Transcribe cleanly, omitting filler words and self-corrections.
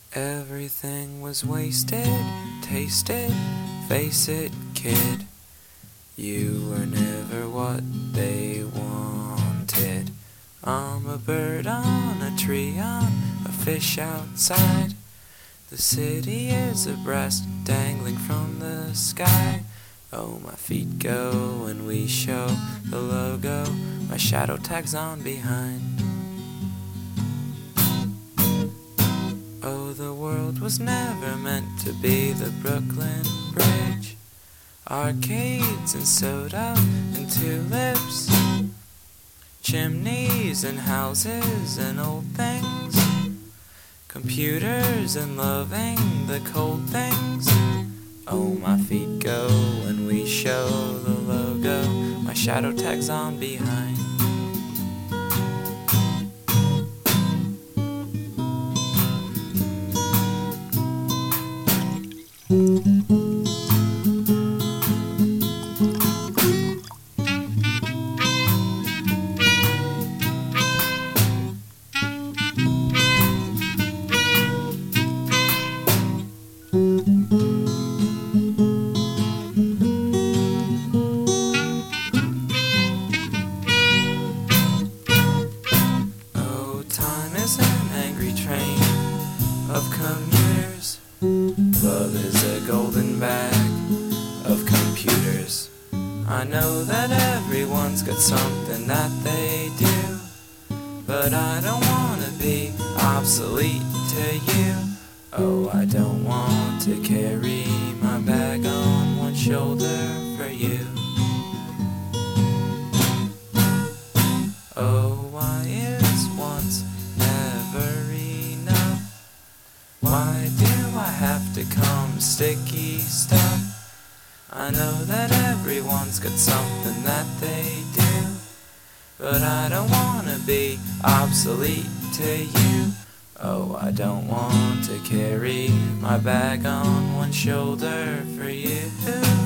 Everything was wasted, tasted, face it, kid. You were never what they wanted. I'm a bird on a tree, I'm a fish outside. The city is a breast dangling from the sky. Oh, my feet go when we show the logo. My shadow tags on behind. Oh, the world was never meant to be the Brooklyn Bridge. Arcades and soda and tulips, chimneys and houses and old things, computers and loving the cold things. Oh, my feet go when we show the logo. My shadow tags on behind. Oh, time is an angry train of commuters. Love is a golden bag of computers. I know that everyone's got something that they do, but I don't wanna be obsolete to you. Oh, I don't want to carry my bag on one shoulder for you. Oh, why is once never enough? Why do I have to come sticky stuff? I know that everyone's got something that they do, but I don't wanna be obsolete to you. Oh, I don't want to carry my bag on one shoulder for you.